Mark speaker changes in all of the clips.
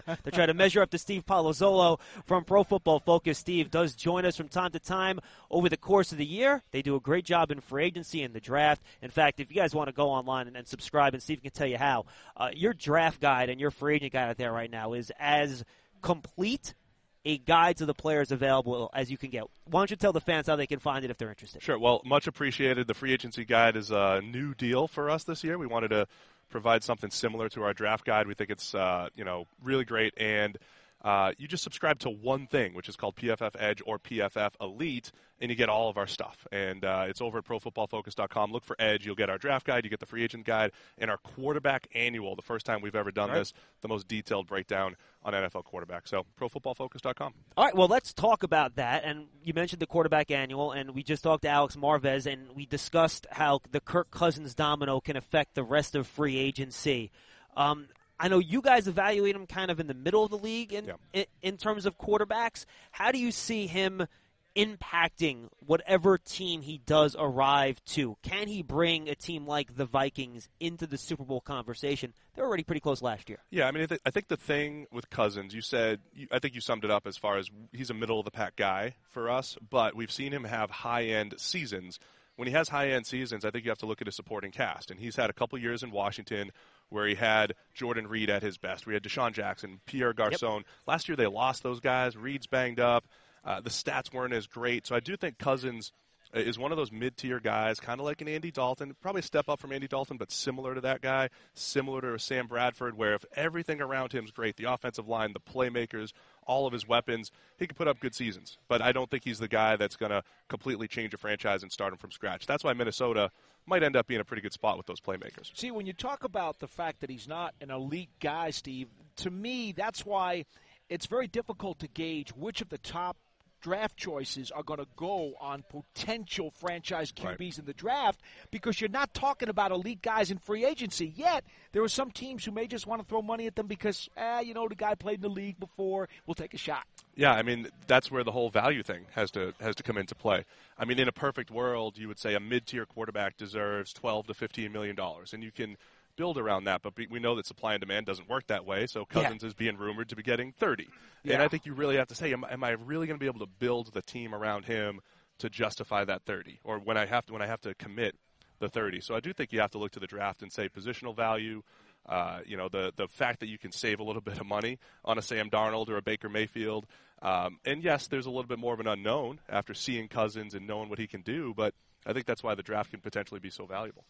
Speaker 1: here to try to measure up to Steve Palazzolo from Pro Football Focus. Steve does join us from time to time over the course of the year. They do a great job in free agency and the draft. In fact, if you guys want to go online and subscribe, and Steve can tell you how, your draft guide and your free agent guide out there right now is as complete a guide to the players available as you can get. Why don't you tell the fans how they can find it if they're interested?
Speaker 2: Sure. Well, much appreciated. The free agency guide is a new deal for us this year. We wanted to provide something similar to our draft guide. We think it's really great, and you just subscribe to one thing, which is called PFF Edge or PFF Elite, and you get all of our stuff. And it's over at ProFootballFocus.com. Look for Edge. You'll get our draft guide, you get the free agent guide, and our quarterback annual, the first time we've ever done this, the most detailed breakdown on NFL quarterbacks. So ProFootballFocus.com.
Speaker 1: All right, well, let's talk about that. And you mentioned the quarterback annual, and we just talked to Alex Marvez, and we discussed how the Kirk Cousins domino can affect the rest of free agency. I know you guys evaluate him kind of in the middle of the league in terms of quarterbacks. How do you see him impacting whatever team he does arrive to? Can he bring a team like the Vikings into the Super Bowl conversation? They were already pretty close last year.
Speaker 2: Yeah, I mean, I think the thing with Cousins, I think you summed it up as far as he's a middle-of-the-pack guy for us, but we've seen him have high-end seasons. When he has high-end seasons, I think you have to look at his supporting cast. And he's had a couple years in Washington where he had Jordan Reed at his best. We had Deshaun Jackson, Pierre Garçon. Yep. Last year they lost those guys. Reed's banged up. The stats weren't as great. So I do think Cousins is one of those mid-tier guys, kind of like an Andy Dalton, probably a step up from Andy Dalton, but similar to that guy, similar to Sam Bradford, where if everything around him is great, the offensive line, the playmakers, all of his weapons, he could put up good seasons. But I don't think he's the guy that's going to completely change a franchise and start him from scratch. That's why Minnesota might end up being a pretty good spot with those playmakers.
Speaker 3: See, when you talk about the fact that he's not an elite guy, Steve, to me, that's why it's very difficult to gauge which of the top draft choices are going to go on potential franchise QBs in the draft, because you're not talking about elite guys in free agency. Yet, there are some teams who may just want to throw money at them because, the guy played in the league before, we'll take a shot.
Speaker 2: Yeah, I mean, that's where the whole value thing has to come into play. I mean, in a perfect world, you would say a mid-tier quarterback deserves $12 to $15 million, and you can build around that, but we know that supply and demand doesn't work that way, so Cousins is being rumored to be getting 30. Yeah. And I think you really have to say, am I really going to be able to build the team around him to justify that 30, or when I have to commit the 30? So I do think you have to look to the draft and say positional value, the fact that you can save a little bit of money on a Sam Darnold or a Baker Mayfield. And yes, there's a little bit more of an unknown after seeing Cousins and knowing what he can do, but I think that's why the draft can potentially be so valuable.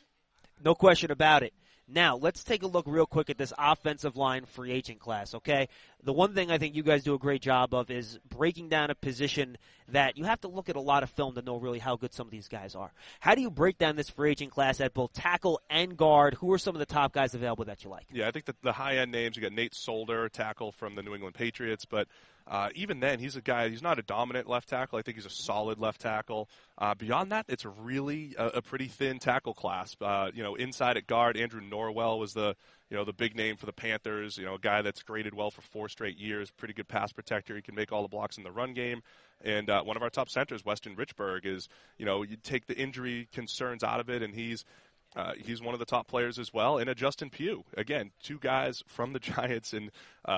Speaker 1: No question about it. Now, let's take a look real quick at this offensive line free agent class, okay? The one thing I think you guys do a great job of is breaking down a position that you have to look at a lot of film to know really how good some of these guys are. How do you break down this free agent class at both tackle and guard? Who are some of the top guys available that you like?
Speaker 2: Yeah, I think that the high-end names, you got Nate Solder, tackle from the New England Patriots, but even then, he's a guy, he's not a dominant left tackle. I think he's a solid left tackle. Beyond that, it's really a pretty thin tackle class. Inside at guard, Andrew Norwell was the big name for the Panthers, a guy that's graded well for 4 straight years, pretty good pass protector. He can make all the blocks in the run game. And one of our top centers, Weston Richburg, is, you take the injury concerns out of it, and he's one of the top players as well. And Justin Pugh, again, 2 guys from the Giants, and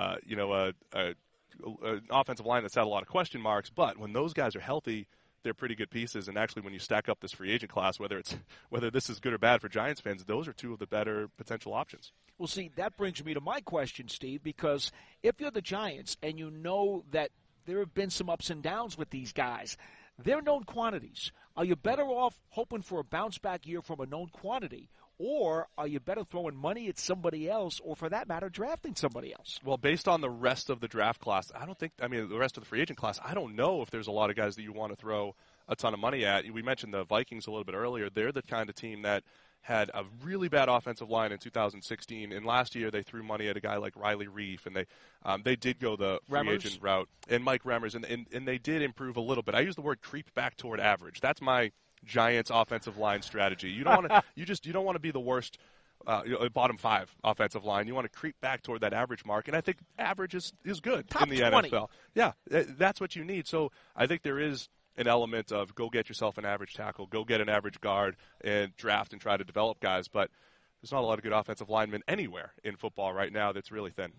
Speaker 2: an offensive line that's had a lot of question marks, but when those guys are healthy, they're pretty good pieces. And actually, when you stack up this free agent class, whether this is good or bad for Giants fans, those are 2 of the better potential options.
Speaker 3: Well, see, that brings me to my question, Steve, because if you're the Giants and you know that there have been some ups and downs with these guys, they're known quantities. Are you better off hoping for a bounce-back year from a known quantity, or are you better throwing money at somebody else, or for that matter, drafting somebody else?
Speaker 2: Well, based on the rest of the draft class, the rest of the free agent class, I don't know if there's a lot of guys that you want to throw a ton of money at. We mentioned the Vikings a little bit earlier. They're the kind of team that had a really bad offensive line in 2016, and last year they threw money at a guy like Riley Reif, and they did go the free agent route, and Mike Remmers, and they did improve a little bit. I use the word creep back toward average. That's my Giants offensive line strategy. You don't want to you don't want to be the worst bottom 5 offensive line. You want to creep back toward that average mark, and I think average is good
Speaker 3: Top
Speaker 2: in the
Speaker 3: 20.
Speaker 2: NFL. Yeah, that's what you need. So I think there is an element of go get yourself an average tackle, go get an average guard, and draft and try to develop guys. But there's not a lot of good offensive linemen anywhere in football right now that's really thin.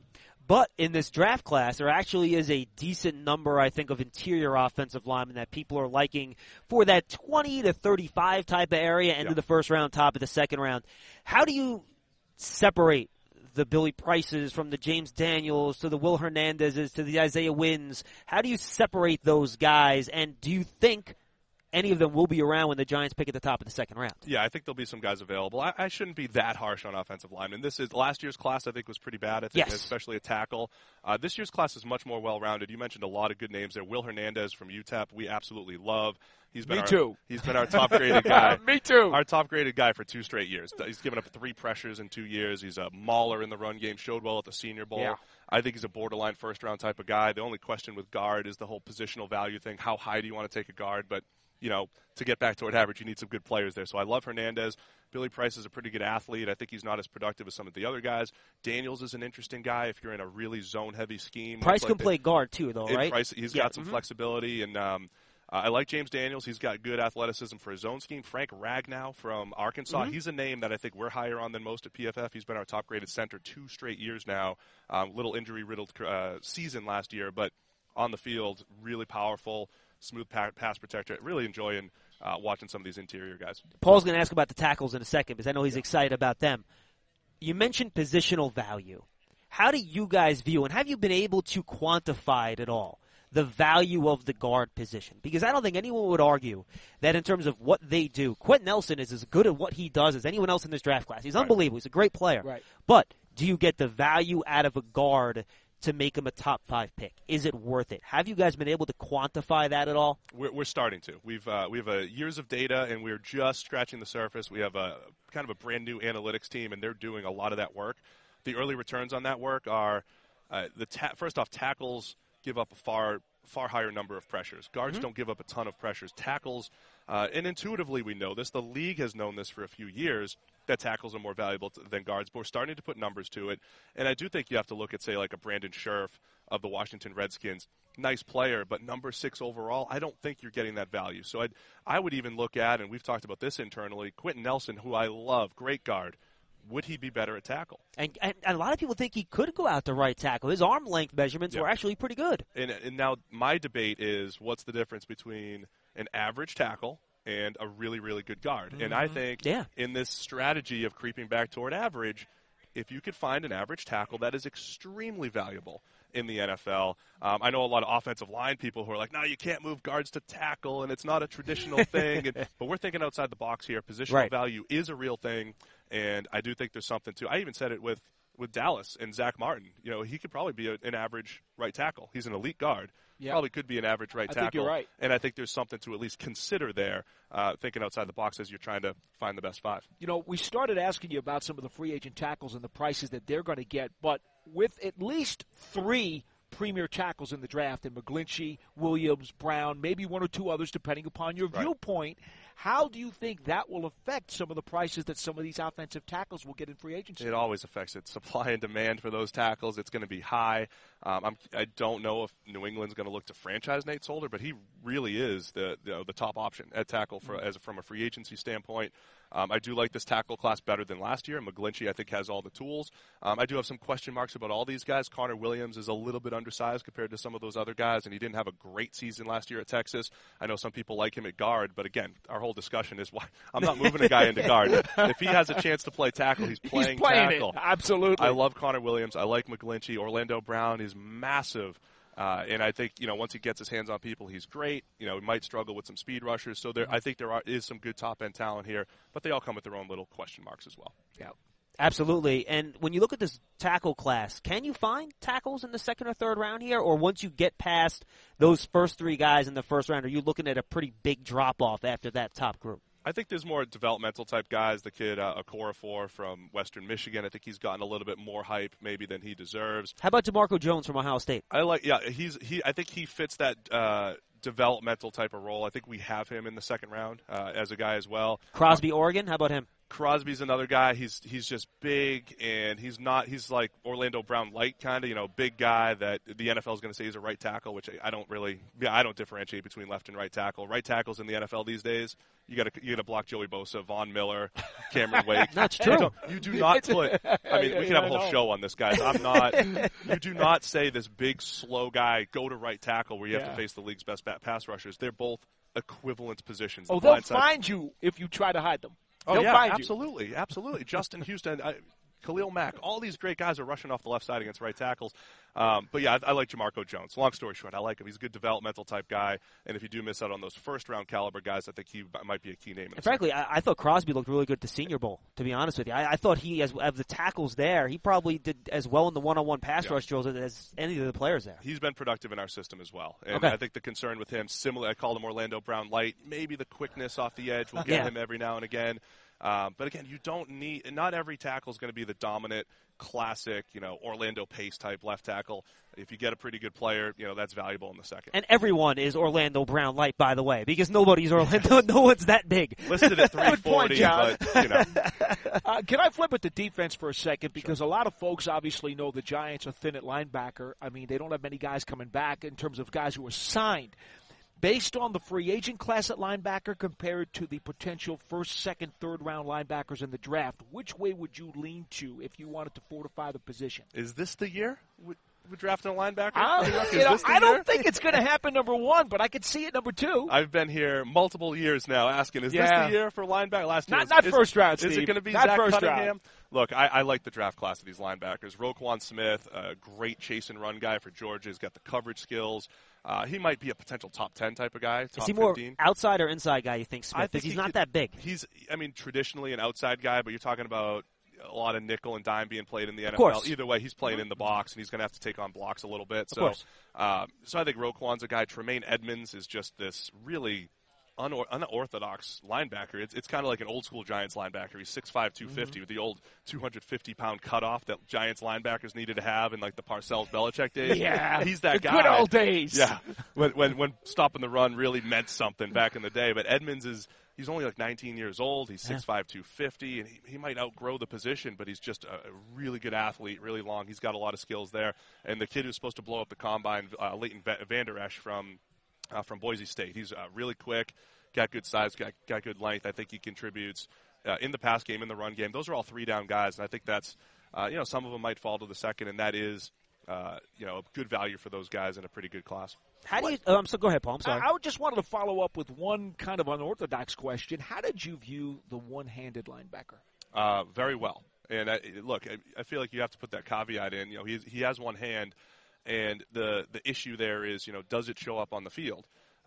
Speaker 1: But in this draft class, there actually is a decent number, I think, of interior offensive linemen that people are liking for that 20 to 35 type of area, end of the first round, top of the second round. How do you separate the Billy Prices from the James Daniels to the Will Hernandezes to the Isaiah Wynns? How do you separate those guys, and do you think any of them will be around when the Giants pick at the top of the second round?
Speaker 2: Yeah, I think there'll be some guys available. I shouldn't be that harsh on offensive linemen. Last year's class, I think, was pretty bad. I think, especially a tackle. This year's class is much more well-rounded. You mentioned a lot of good names there. Will Hernandez from UTEP, we absolutely love. He's been He's been our top-graded guy.
Speaker 3: Me too.
Speaker 2: Our top-graded guy for 2 straight years. He's given up 3 pressures in 2 years. He's a mauler in the run game. Showed well at the Senior Bowl.
Speaker 3: Yeah.
Speaker 2: I think he's a borderline first-round type of guy. The only question with guard is the whole positional value thing. How high do you want to take a guard? But to get back toward average, you need some good players there. So I love Hernandez. Billy Price is a pretty good athlete. I think he's not as productive as some of the other guys. Daniels is an interesting guy if you're in a really zone-heavy scheme.
Speaker 1: Price can play guard too, though, right?
Speaker 2: Price, he's got some flexibility, and I like James Daniels. He's got good athleticism for his own scheme. Frank Ragnow from Arkansas, he's a name that I think we're higher on than most at PFF. He's been our top-graded center 2 straight years now. Little injury-riddled season last year, but on the field, really powerful, smooth pass protector. Really enjoying watching some of these interior guys.
Speaker 1: Paul's going to ask about the tackles in a second because I know he's excited about them. You mentioned positional value. How do you guys view, and have you been able to quantify it at all, the value of the guard position? Because I don't think anyone would argue that in terms of what they do, Quentin Nelson is as good at what he does as anyone else in this draft class. He's unbelievable. He's a great player.
Speaker 3: Right.
Speaker 1: But do you get the value out of a guard to make him a top 5 pick? Is it worth it? Have you guys been able to quantify that at all?
Speaker 2: We're starting to. We have years of data, and we're just scratching the surface. We have a kind of a brand new analytics team, and they're doing a lot of that work. The early returns on that work are first off, tackles give up a far higher number of pressures. Guards don't give up a ton of pressures. Tackles, and intuitively we know this. The league has known this for a few years, that tackles are more valuable than guards, but we're starting to put numbers to it. And I do think you have to look at, say, like a Brandon Scherf of the Washington Redskins. Nice player, but number 6 overall, I don't think you're getting that value. So I would even look at, and we've talked about this internally, Quentin Nelson, who I love, great guard. Would he be better at tackle?
Speaker 1: And a lot of people think he could go out to right tackle. His arm length measurements were actually pretty good.
Speaker 2: And now my debate is, what's the difference between an average tackle and a really, really good guard? And I think in this strategy of creeping back toward average, if you could find an average tackle, that is extremely valuable in the NFL. I know a lot of offensive line people who are like, no, you can't move guards to tackle, and it's not a traditional thing. But we're thinking outside the box here. Positional value is a real thing, and I do think there's something to. I even said it with Dallas and Zach Martin. He could probably be an average right tackle. He's an elite guard. Probably could be an average right tackle.
Speaker 3: I think you're right.
Speaker 2: And I think there's something to at least consider there, thinking outside the box as you're trying to find the best 5.
Speaker 3: We started asking you about some of the free agent tackles and the prices that they're going to get, but with at least 3 premier tackles in the draft, in McGlinchey, Williams, Brown, maybe 1 or 2 others depending upon your viewpoint, how do you think that will affect some of the prices that some of these offensive tackles will get in free agency?
Speaker 2: It always affects it. Supply and demand for those tackles, it's going to be high. I don't know if New England's going to look to franchise Nate Solder, but he really is the top option at tackle from a free agency standpoint. I do like this tackle class better than last year. McGlinchey, I think, has all the tools. I do have some question marks about all these guys. Connor Williams is a little bit undersized compared to some of those other guys, and he didn't have a great season last year at Texas. I know some people like him at guard, but again, our whole discussion is why I'm not moving a guy into guard. If he has a chance to play tackle, he's playing tackle.
Speaker 3: It. Absolutely.
Speaker 2: I love Connor Williams. I like McGlinchey. Orlando Brown is massive. And I think, once he gets his hands on people, he's great. He might struggle with some speed rushers. So I think there is some good top-end talent here, but they all come with their own little question marks as well.
Speaker 1: Yeah, absolutely. And when you look at this tackle class, can you find tackles in the second or third round here? Or once you get past those first 3 guys in the first round, are you looking at a pretty big drop-off after that top group?
Speaker 2: I think there's more developmental type guys. The kid Okorafor from Western Michigan, I think he's gotten a little bit more hype maybe than he deserves.
Speaker 1: How about DeMarco Jones from Ohio State?
Speaker 2: I think he fits that developmental type of role. I think we have him in the second round as a guy as well.
Speaker 1: Crosby, Oregon, how about him?
Speaker 2: Crosby's another guy. He's just big, and he's like Orlando Brown light kind of, big guy that the NFL is going to say he's a right tackle, which I don't differentiate between left and right tackle. Right tackles in the NFL these days, you got to block Joey Bosa, Von Miller, Cameron Wake.
Speaker 1: That's true.
Speaker 2: You do not put. I mean, we can have a whole show on this, guys. I'm not. You do not say this big slow guy go to right tackle where you have to face the league's best pass rushers. They're both equivalent positions.
Speaker 3: Oh, they'll find you if you try to hide them.
Speaker 2: Oh,
Speaker 3: they'll
Speaker 2: yeah,
Speaker 3: find
Speaker 2: absolutely. You. Absolutely. Justin Houston, Khalil Mack, all these great guys are rushing off the left side against right tackles. But, yeah, I like Jamarco Jones. Long story short, I like him. He's a good developmental type guy. And if you do miss out on those first-round caliber guys, I think he might be a key name.
Speaker 1: Frankly, I thought Crosby looked really good at the Senior Bowl, to be honest with you. I thought he, as of the tackles there, he probably did as well in the one-on-one pass rush drills as any of the players there.
Speaker 2: He's been productive in our system as well. And I think the concern with him, similar, I called him Orlando Brown light, maybe the quickness off the edge will get him every now and again. But again, you don't need. Not every tackle is going to be the dominant, classic, Orlando Pace type left tackle. If you get a pretty good player, that's valuable in the second.
Speaker 1: And everyone is Orlando Brown light, by the way, because nobody's Orlando. No one's that big.
Speaker 2: Listed at 340, but
Speaker 3: Can I flip it to defense for a second? Because a lot of folks obviously know the Giants are thin at linebacker. I mean, they don't have many guys coming back in terms of guys who are signed. Based on the free agent class at linebacker compared to the potential first, second, third-round linebackers in the draft, which way would you lean to if you wanted to fortify the position?
Speaker 2: Is this the year we're drafting a linebacker?
Speaker 3: I don't think it's going to happen, number one, but I could see it, number two.
Speaker 2: I've been here multiple years now asking, is this the year for linebacker? Last year,
Speaker 3: not first round, Steve.
Speaker 2: Is it going to be
Speaker 3: not
Speaker 2: Zach
Speaker 3: first
Speaker 2: Cunningham?
Speaker 3: Round.
Speaker 2: Look, I like the draft class of these linebackers. Roquan Smith, a great chase and run guy for Georgia. He's got the coverage skills. He might be a potential top 10 type of guy. Top
Speaker 1: Is he more
Speaker 2: 15.
Speaker 1: outside or inside guy, you think, Smith? Because he's not that big.
Speaker 2: He's, traditionally an outside guy, but you're talking about a lot of nickel and dime being played in the NFL.
Speaker 1: Of course.
Speaker 2: Either way, he's playing in the box, and he's going to have to take on blocks a little bit.
Speaker 1: Of course.
Speaker 2: So I think Roquan's a guy. Tremaine Edmonds is just this really unorthodox linebacker. It's kind of like an old-school Giants linebacker. He's 6'5", 250 with the old 250-pound cutoff that Giants linebackers needed to have in, like, the Parcells-Belichick days.
Speaker 3: Yeah.
Speaker 2: He's that
Speaker 3: the
Speaker 2: guy.
Speaker 3: good old days.
Speaker 2: Yeah. When stopping the run really meant something back in the day. But Edmonds he's only like 19 years old. He's 6'5", 250, and he might outgrow the position, but he's just a really good athlete, really long. He's got a lot of skills there. And the kid who's supposed to blow up the combine, Leighton Vander Esch from Boise State. He's really quick, got good size, got good length. I think he contributes in the pass game, in the run game. Those are all three-down guys, and I think that's some of them might fall to the second, and that is a good value for those guys in a pretty good class.
Speaker 1: How do you? So go ahead, Paul. I'm sorry.
Speaker 3: I just wanted to follow up with one kind of unorthodox question. How did you view the one-handed linebacker?
Speaker 2: Very well. And look, I feel like you have to put that caveat in. He has one hand, and the issue there is, does it show up on the field?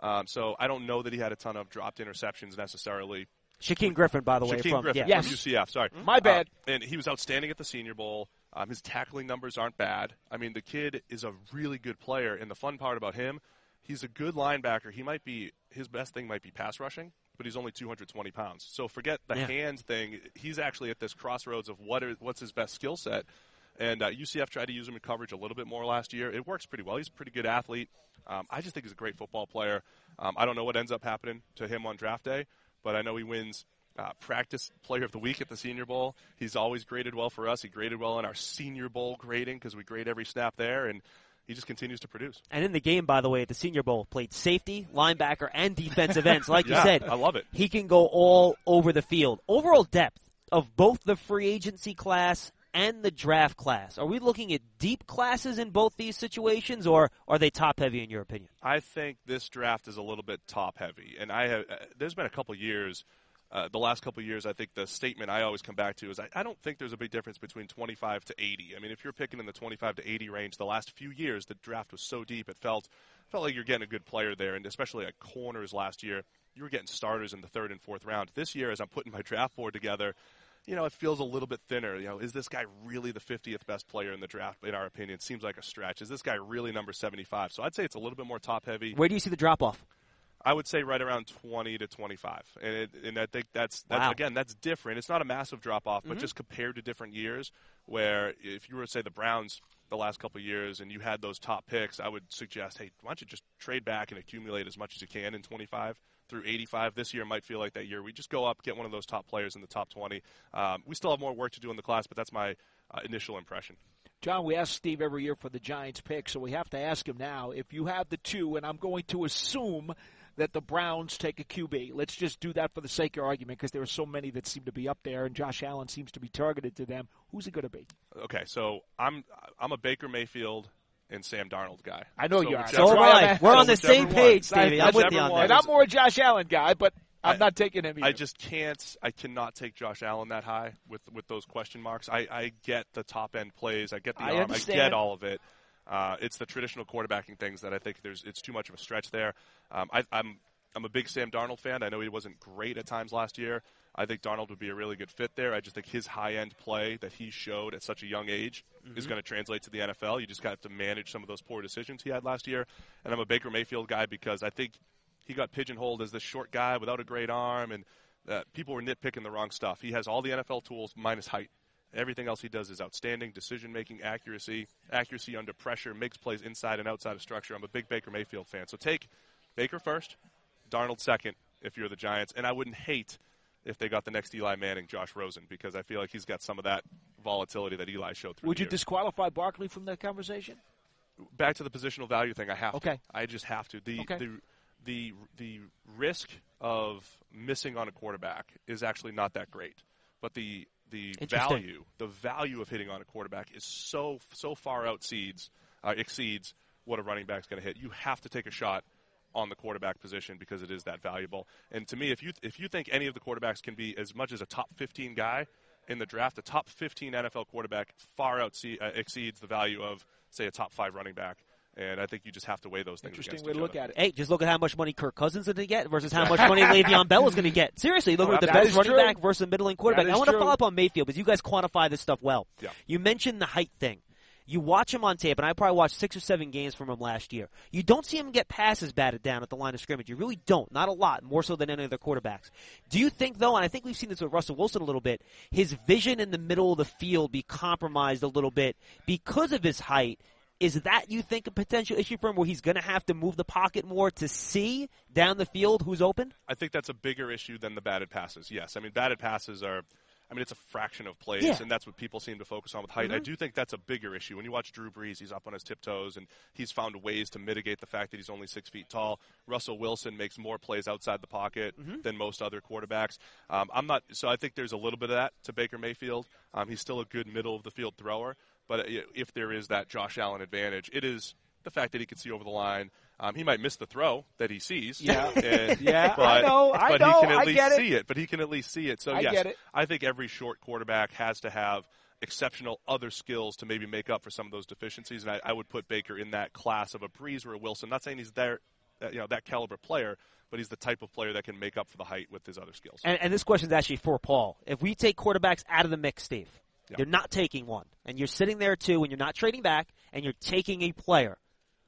Speaker 2: So I don't know that he had a ton of dropped interceptions necessarily.
Speaker 1: Shaquem Griffin, by the way,
Speaker 2: from UCF. Sorry,
Speaker 3: my bad.
Speaker 2: And he was outstanding at the Senior Bowl. His tackling numbers aren't bad. I mean, the kid is a really good player, and the fun part about him, he's a good linebacker. His best thing might be pass rushing, but he's only 220 pounds. So forget the hand thing. He's actually at this crossroads of what's his best skill set. And UCF tried to use him in coverage a little bit more last year. It works pretty well. He's a pretty good athlete. I just think he's a great football player. I don't know what ends up happening to him on draft day, but I know he wins practice player of the week at the Senior Bowl. He's always graded well for us. He graded well in our Senior Bowl grading because we grade every snap there, and he just continues to produce.
Speaker 1: And in the game, by the way, at the Senior Bowl, played safety, linebacker, and defensive ends. Like you said,
Speaker 2: I love it.
Speaker 1: He can go all over the field. Overall depth of both the free agency class and the draft class. Are we looking at deep classes in both these situations, or are they top-heavy in your opinion?
Speaker 2: I think this draft is a little bit top-heavy. And there's been a couple years, the last couple of years, I think the statement I always come back to is I don't think there's a big difference between 25 to 80. I mean, if you're picking in the 25 to 80 range, the last few years, the draft was so deep, it felt like you're getting a good player there. And especially at corners last year, you were getting starters in the third and fourth round. This year, as I'm putting my draft board together, it feels a little bit thinner. Is this guy really the 50th best player in the draft, in our opinion? Seems like a stretch. Is this guy really number 75? So I'd say it's a little bit more top-heavy.
Speaker 1: Where do you see the drop-off?
Speaker 2: I would say right around 20 to 25. And I think that's again, that's different. It's not a massive drop-off, but just compared to different years where if you were to say the Browns the last couple of years and you had those top picks, I would suggest, hey, why don't you just trade back and accumulate as much as you can in 25 through 85. This year might feel like that year. We just go up, get one of those top players in the top 20. We still have more work to do in the class, but that's my initial impression.
Speaker 3: John, we ask Steve every year for the Giants pick, so we have to ask him now. If you have the 2, and I'm going to assume that the Browns take a QB. Let's just do that for the sake of argument because there are so many that seem to be up there, and Josh Allen seems to be targeted to them. Who's it going to be?
Speaker 2: Okay, so I'm a Baker Mayfield and Sam Darnold guy.
Speaker 3: I know you are.
Speaker 1: So am I. We're on the same page, Stevie. I'm with you on that.
Speaker 3: And I'm more a Josh Allen guy, but I'm not taking him either.
Speaker 2: I just can't. I cannot take Josh Allen that high with those question marks. I get the top end plays. I get the arm. I get all of it. It's the traditional quarterbacking things that I think it's too much of a stretch there. I'm a big Sam Darnold fan. I know he wasn't great at times last year. I think Darnold would be a really good fit there. I just think his high-end play that he showed at such a young age is going to translate to the NFL. You just got to manage some of those poor decisions he had last year. And I'm a Baker Mayfield guy because I think he got pigeonholed as this short guy without a great arm, and people were nitpicking the wrong stuff. He has all the NFL tools minus height. Everything else he does is outstanding. Decision-making, accuracy under pressure, makes plays inside and outside of structure. I'm a big Baker Mayfield fan. So take Baker first, Darnold second if you're the Giants. And I wouldn't hate if they got the next Eli Manning, Josh Rosen, because I feel like he's got some of that volatility that Eli showed through
Speaker 3: Would
Speaker 2: the
Speaker 3: you
Speaker 2: years.
Speaker 3: disqualify Barkley from that conversation?
Speaker 2: Back to the positional value thing, I have
Speaker 3: to.
Speaker 2: I just have to. The risk of missing on a quarterback is actually not that great. But the value of hitting on a quarterback is so far exceeds what a running back's going to hit. You have to take a shot on the quarterback position because it is that valuable. And to me, if you think any of the quarterbacks can be as much as a top 15 guy in the draft, a top 15 NFL quarterback far exceeds the value of, say, a top 5 running back. And I think you just have to weigh those things against each other.
Speaker 3: Interesting way to look at it.
Speaker 1: Hey, just look at how much money Kirk Cousins is going to get versus how much money Le'Veon Bell is going to get. Seriously, look at the best running back versus a middling quarterback. I want to follow up on Mayfield because you guys quantify this stuff well.
Speaker 2: Yeah.
Speaker 1: You mentioned the height thing. You watch him on tape, and I probably watched 6 or 7 games from him last year. You don't see him get passes batted down at the line of scrimmage. You really don't. Not a lot, more so than any other quarterbacks. Do you think, though, and I think we've seen this with Russell Wilson a little bit, his vision in the middle of the field be compromised a little bit because of his height? Is that, you think, a potential issue for him where he's going to have to move the pocket more to see down the field who's open?
Speaker 2: I think that's a bigger issue than the batted passes, yes. I mean, batted passes are – it's a fraction of plays, and that's what people seem to focus on with height. I do think that's a bigger issue. When you watch Drew Brees, he's up on his tiptoes, and he's found ways to mitigate the fact that he's only 6 feet tall. Russell Wilson makes more plays outside the pocket than most other quarterbacks. So I think there's a little bit of that to Baker Mayfield. He's still a good middle-of-the-field thrower, but if there is that Josh Allen advantage, it is the fact that he can see over the line. He might miss the throw that he sees.
Speaker 3: Yeah,
Speaker 2: but,
Speaker 3: I know.
Speaker 2: But he can at least see it. But he can at least see it. So,
Speaker 3: yes,
Speaker 2: I think every short quarterback has to have exceptional other skills to maybe make up for some of those deficiencies. And I would put Baker in that class of a Brees or a Wilson. Not saying he's there, that caliber player, but he's the type of player that can make up for the height with his other skills.
Speaker 1: And this question is actually for Paul. If we take quarterbacks out of the mix, Steve, you're not taking one, and you're sitting there too, and you're not trading back, and you're taking a player.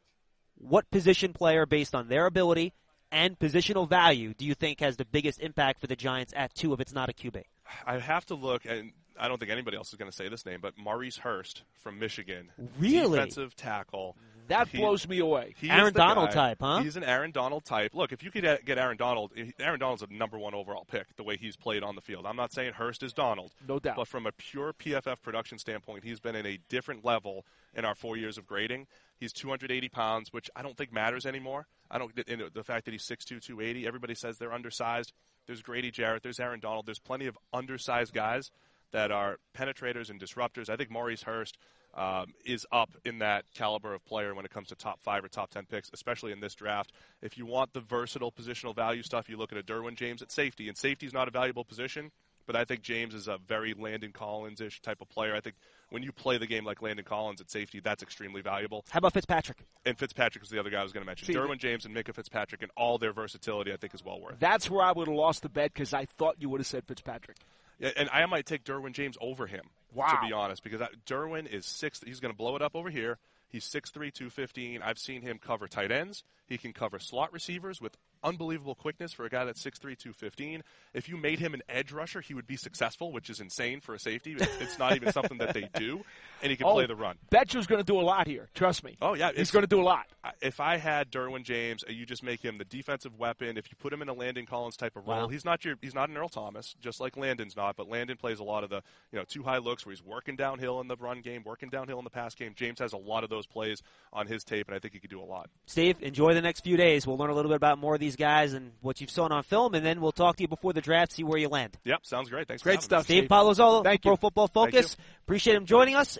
Speaker 1: What position player, based on their ability and positional value, do you think has the biggest impact for the Giants at 2 if it's not a QB?
Speaker 2: I have to look, and I don't think anybody else is going to say this name, but Maurice Hurst from Michigan.
Speaker 1: Really?
Speaker 2: Defensive tackle.
Speaker 3: That blows me away.
Speaker 1: Aaron Donald type, huh?
Speaker 2: He's an Aaron Donald type. Look, if you could get Aaron Donald's a number 1 overall pick, the way he's played on the field. I'm not saying Hurst is Donald.
Speaker 3: No doubt.
Speaker 2: But from a pure PFF production standpoint, he's been in a different level in our 4 years of grading. He's 280 pounds, which I don't think matters anymore. The fact that he's 6'2", 280, everybody says they're undersized. There's Grady Jarrett. There's Aaron Donald. There's plenty of undersized guys that are penetrators and disruptors. I think Maurice Hurst is up in that caliber of player when it comes to top 5 or top 10 picks, especially in this draft. If you want the versatile positional value stuff, you look at a Derwin James at safety. And safety is not a valuable position, but I think James is a very Landon Collins-ish type of player. I think when you play the game like Landon Collins at safety, that's extremely valuable.
Speaker 1: How about Fitzpatrick?
Speaker 2: And Fitzpatrick was the other guy I was going to mention. Derwin James and Minkah Fitzpatrick and all their versatility I think is well worth it.
Speaker 3: That's where I would have lost the bet because I thought you would have said Fitzpatrick.
Speaker 2: Yeah, and I might take Derwin James over him, to be honest, because Derwin is 6. He's going to blow it up over here. He's 6'3", 215. I've seen him cover tight ends. He can cover slot receivers with unbelievable quickness for a guy that's 6'3", 215. If you made him an edge rusher, he would be successful, which is insane for a safety. It's not even something that they do, and he can play the run.
Speaker 3: Betcher's going to do a lot here. Trust me.
Speaker 2: Oh, yeah.
Speaker 3: He's going to do a lot.
Speaker 2: If I had Derwin James, you just make him the defensive weapon. If you put him in a Landon Collins type of role, he's not an Earl Thomas, just like Landon's not, but Landon plays a lot of the too high looks where he's working downhill in the run game, working downhill in the pass game. James has a lot of those plays on his tape, and I think he could do a lot.
Speaker 1: Steve, enjoy the next few days. We'll learn a little bit about more of these guys and what you've seen on film, and then we'll talk to you before the draft, see where you land.
Speaker 2: Yep, sounds great. Thanks for
Speaker 3: Great
Speaker 2: having
Speaker 3: stuff,
Speaker 2: me.
Speaker 1: Steve Palazzolo, Pro Football Focus.
Speaker 2: Thank you.
Speaker 1: Appreciate him joining us.